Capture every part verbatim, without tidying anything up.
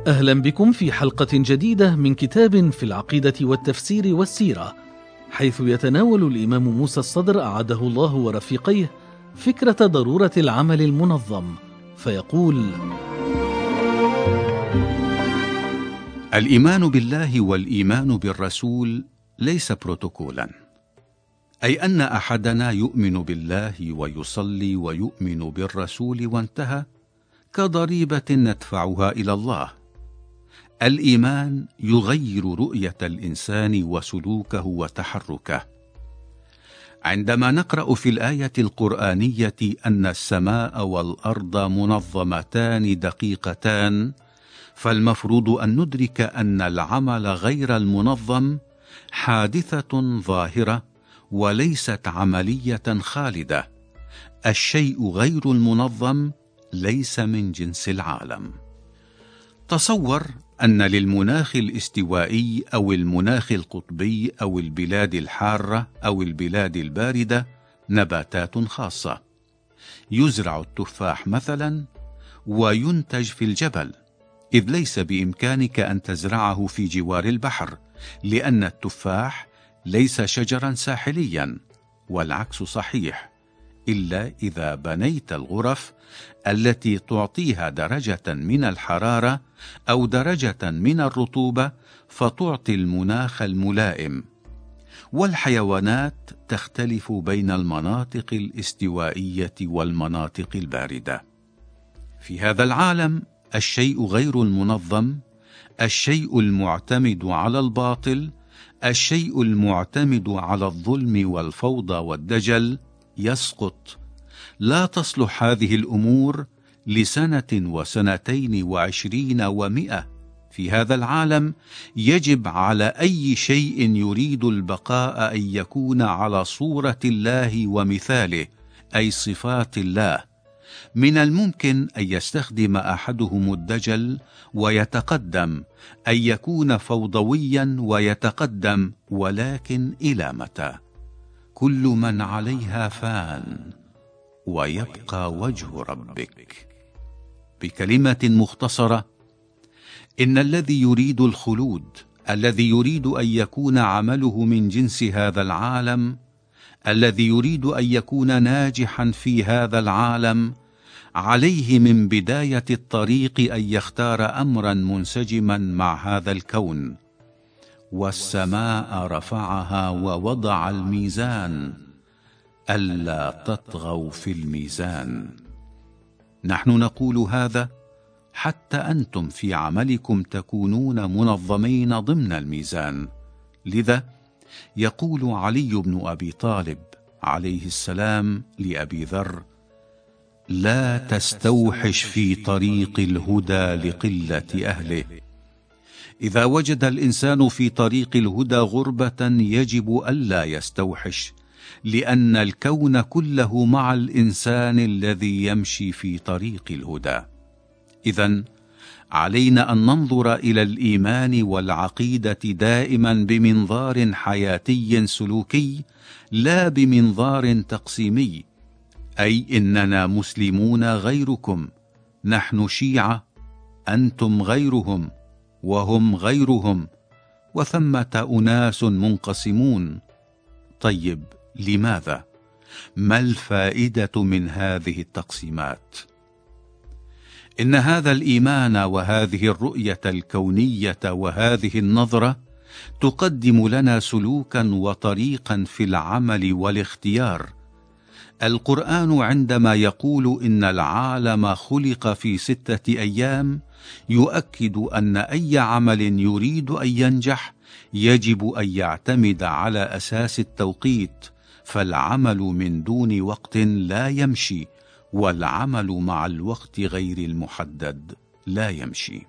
أهلا بكم في حلقة جديدة من كتاب في العقيدة والتفسير والسيرة، حيث يتناول الإمام موسى الصدر أعاده الله ورفيقيه فكرة ضرورة العمل المنظم، فيقول: الإيمان بالله والإيمان بالرسول ليس بروتوكولا، أي أن أحدنا يؤمن بالله ويصلي ويؤمن بالرسول وانتهى، كضريبة ندفعها إلى الله. الإيمان يغير رؤية الإنسان وسلوكه وتحركه. عندما نقرأ في الآية القرآنية أن السماء والأرض منظمتان دقيقتان، فالمفروض أن ندرك أن العمل غير المنظم حادثة ظاهرة وليست عملية خالدة. الشيء غير المنظم ليس من جنس العالم. تصور أن للمناخ الاستوائي أو المناخ القطبي أو البلاد الحارة أو البلاد الباردة نباتات خاصة. يزرع التفاح مثلا وينتج في الجبل، إذ ليس بإمكانك أن تزرعه في جوار البحر، لأن التفاح ليس شجرا ساحليا، والعكس صحيح، إلا إذا بنيت الغرف التي تعطيها درجة من الحرارة أو درجة من الرطوبة فتعطي المناخ الملائم. والحيوانات تختلف بين المناطق الاستوائية والمناطق الباردة. في هذا العالم الشيء غير المنظم، الشيء المعتمد على الباطل، الشيء المعتمد على الظلم والفوضى والدجل يسقط. لا تصلح هذه الأمور لسنة وسنتين وعشرين ومئة. في هذا العالم يجب على أي شيء يريد البقاء أن يكون على صورة الله ومثاله، أي صفات الله. من الممكن أن يستخدم أحدهم الدجل ويتقدم، أن يكون فوضويا ويتقدم، ولكن إلى متى؟ كل من عليها فان ويبقى وجه ربك. بكلمة مختصرة، إن الذي يريد الخلود، الذي يريد أن يكون عمله من جنس هذا العالم، الذي يريد أن يكون ناجحا في هذا العالم، عليه من بداية الطريق أن يختار أمرا منسجما مع هذا الكون. والسماء رفعها ووضع الميزان ألا تطغوا في الميزان. نحن نقول هذا حتى أنتم في عملكم تكونون منظمين ضمن الميزان. لذا يقول علي بن أبي طالب عليه السلام لأبي ذر: لا تستوحش في طريق الهدى لقلة أهله. إذا وجد الإنسان في طريق الهدى غربة يجب ألا يستوحش، لأن الكون كله مع الإنسان الذي يمشي في طريق الهدى. إذن علينا أن ننظر إلى الإيمان والعقيدة دائما بمنظار حياتي سلوكي، لا بمنظار تقسيمي، أي إننا مسلمون غيركم، نحن شيعة، أنتم غيرهم، وهم غيرهم، وثمة أناس منقسمون. طيب، لماذا؟ ما الفائدة من هذه التقسيمات؟ إن هذا الإيمان وهذه الرؤية الكونية وهذه النظرة تقدم لنا سلوكا وطريقا في العمل والاختيار. القرآن عندما يقول إن العالم خلق في ستة أيام يؤكد أن أي عمل يريد أن ينجح يجب أن يعتمد على أساس التوقيت، فالعمل من دون وقت لا يمشي، والعمل مع الوقت غير المحدد لا يمشي.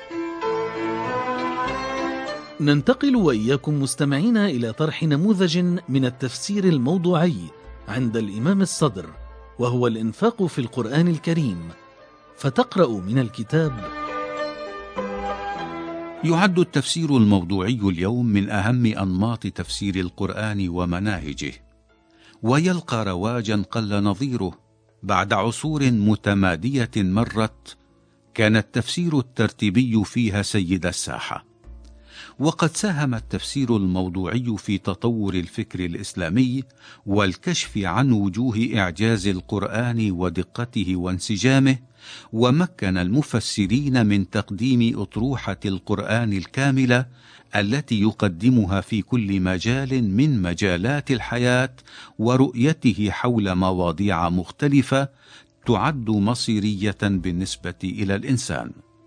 ننتقل وإياكم مستمعين إلى طرح نموذج من التفسير الموضوعي عند الإمام الصدر، وهو الإنفاق في القرآن الكريم. فتقرأ من الكتاب: يعد التفسير الموضوعي اليوم من أهم أنماط تفسير القرآن ومناهجه، ويلقى رواجا قل نظيره بعد عصور متمادية مرت كان التفسير الترتيبي فيها سيد الساحة. وقد ساهم التفسير الموضوعي في تطور الفكر الإسلامي والكشف عن وجوه إعجاز القرآن ودقته وانسجامه، ومكن المفسرين من تقديم أطروحة القرآن الكاملة التي يقدمها في كل مجال من مجالات الحياة، ورؤيته حول مواضيع مختلفة تعد مصيرية بالنسبة إلى الإنسان.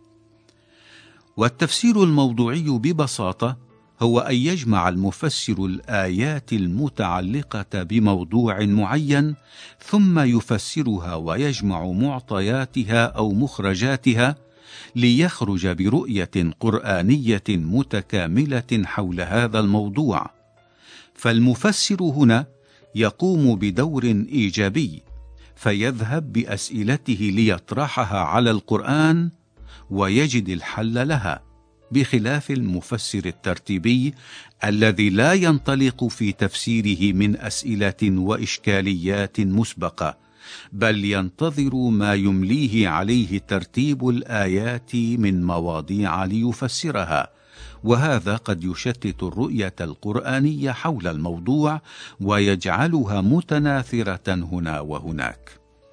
والتفسير الموضوعي ببساطة هو أن يجمع المفسر الآيات المتعلقة بموضوع معين، ثم يفسرها ويجمع معطياتها أو مخرجاتها ليخرج برؤية قرآنية متكاملة حول هذا الموضوع. فالمفسر هنا يقوم بدور إيجابي، فيذهب بأسئلته ليطرحها على القرآن ويجد الحل لها، بخلاف المفسر الترتيبي الذي لا ينطلق في تفسيره من أسئلة وإشكاليات مسبقة، بل ينتظر ما يمليه عليه ترتيب الآيات من مواضيع ليفسرها، وهذا قد يشتت الرؤية القرآنية حول الموضوع ويجعلها متناثرة هنا وهناك.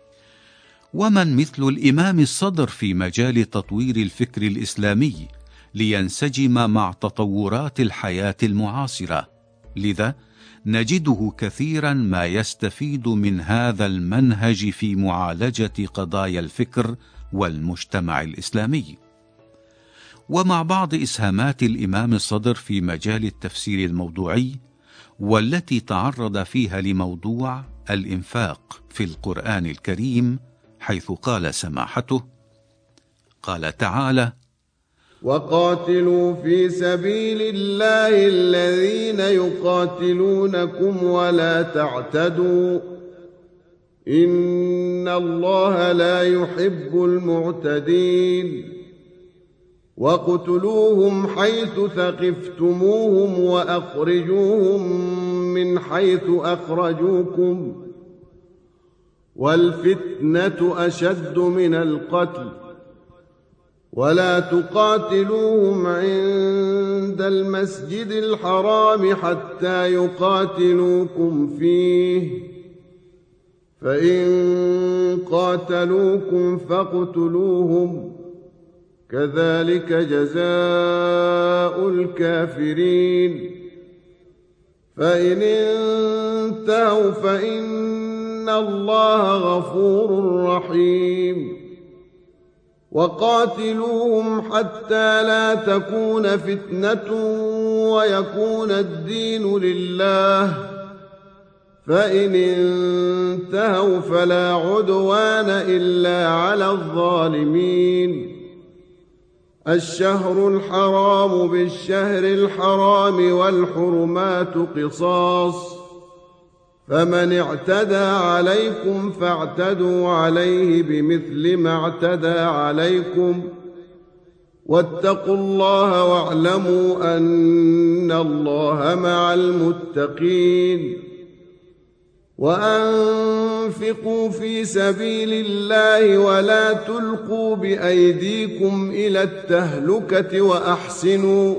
ومن مثل الإمام الصدر في مجال تطوير الفكر الإسلامي لينسجم مع تطورات الحياة المعاصرة، لذا نجده كثيرا ما يستفيد من هذا المنهج في معالجة قضايا الفكر والمجتمع الإسلامي. ومع بعض إسهامات الإمام الصدر في مجال التفسير الموضوعي، والتي تعرض فيها لموضوع الإنفاق في القرآن الكريم، حيث قال سماحته: قال تعالى: وقاتلوا في سبيل الله الذين يقاتلونكم ولا تعتدوا إن الله لا يحب المعتدين واقتلوهم حيث ثقفتموهم وأخرجوهم من حيث أخرجوكم والفتنة أشد من القتل ولا تقاتلوهم عند المسجد الحرام حتى يقاتلوكم فيه فإن قاتلوكم فاقتلوهم كذلك جزاء الكافرين فإن انتهوا فإن الله غفور رحيم وقاتلوهم حتى لا تكون فتنة ويكون الدين لله فإن انتهوا فلا عدوان إلا على الظالمين الشهر الحرام بالشهر الحرام والحرمات قصاص فمن اعتدى عليكم فاعتدوا عليه بمثل ما اعتدى عليكم واتقوا الله واعلموا أن الله مع المتقين وأنفقوا في سبيل الله ولا تلقوا بأيديكم إلى التهلكة وأحسنوا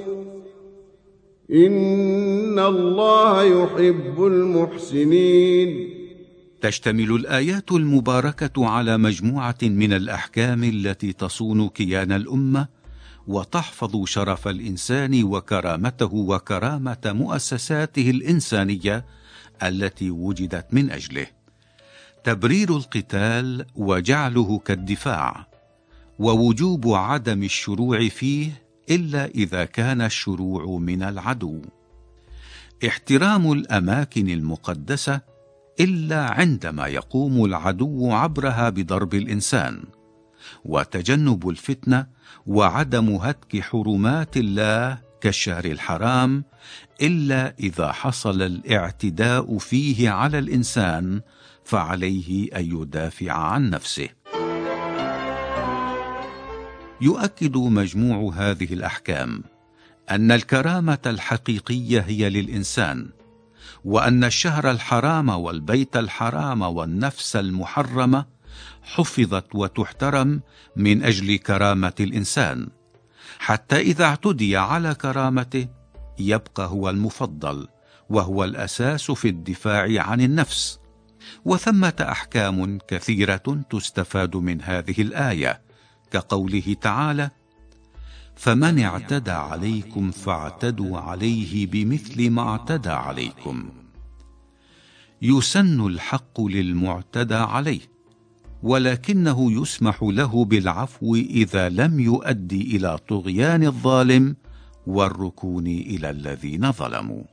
إن الله يحب المحسنين. تشتمل الآيات المباركة على مجموعة من الأحكام التي تصون كيان الأمة وتحفظ شرف الإنسان وكرامته وكرامة مؤسساته الإنسانية التي وجدت من أجله: تبرير القتال وجعله كالدفاع، ووجوب عدم الشروع فيه إلا إذا كان الشروع من العدو، احترام الأماكن المقدسة إلا عندما يقوم العدو عبرها بضرب الإنسان، وتجنب الفتنة وعدم هتك حرمات الله كالشهر الحرام إلا إذا حصل الاعتداء فيه على الإنسان فعليه أن يدافع عن نفسه. يؤكد مجموع هذه الأحكام أن الكرامة الحقيقية هي للإنسان، وأن الشهر الحرام والبيت الحرام والنفس المحرمة حفظت وتحترم من أجل كرامة الإنسان، حتى إذا اعتدي على كرامته يبقى هو المفضل، وهو الأساس في الدفاع عن النفس. وثمة أحكام كثيرة تستفاد من هذه الآية، كقوله تعالى: فمن اعتدى عليكم فاعتدوا عليه بمثل ما اعتدى عليكم. يسن الحق للمعتدى عليه، ولكنه يسمح له بالعفو إذا لم يؤدي إلى طغيان الظالم والركون إلى الذين ظلموا.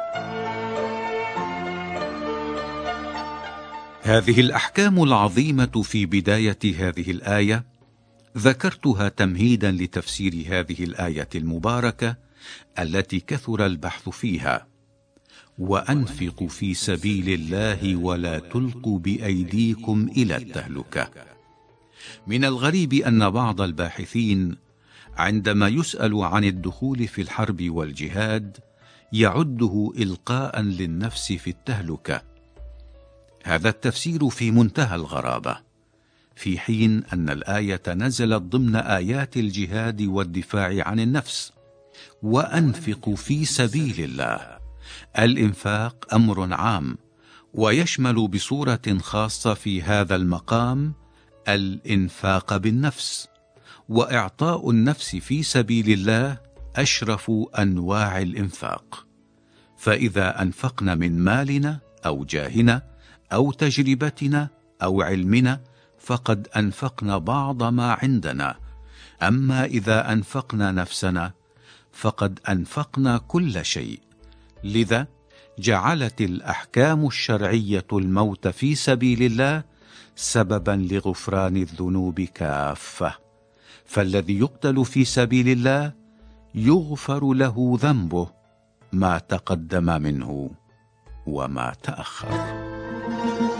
هذه الأحكام العظيمة في بداية هذه الآية ذكرتها تمهيدا لتفسير هذه الآية المباركة التي كثر البحث فيها: وأنفقوا في سبيل الله ولا تلقوا بأيديكم إلى التهلكة. من الغريب أن بعض الباحثين عندما يسأل عن الدخول في الحرب والجهاد يعده إلقاء للنفس في التهلكة. هذا التفسير في منتهى الغرابة، في حين أن الآية نزلت ضمن آيات الجهاد والدفاع عن النفس. وأنفقوا في سبيل الله، الإنفاق أمر عام، ويشمل بصورة خاصة في هذا المقام الإنفاق بالنفس، وإعطاء النفس في سبيل الله أشرف أنواع الإنفاق. فإذا أنفقنا من مالنا أو جاهنا أو تجربتنا أو علمنا فقد أنفقنا بعض ما عندنا، أما إذا أنفقنا نفسنا فقد أنفقنا كل شيء. لذا جعلت الأحكام الشرعية الموت في سبيل الله سببا لغفران الذنوب كافة، فالذي يقتل في سبيل الله يغفر له ذنبه ما تقدم منه وما تأخر.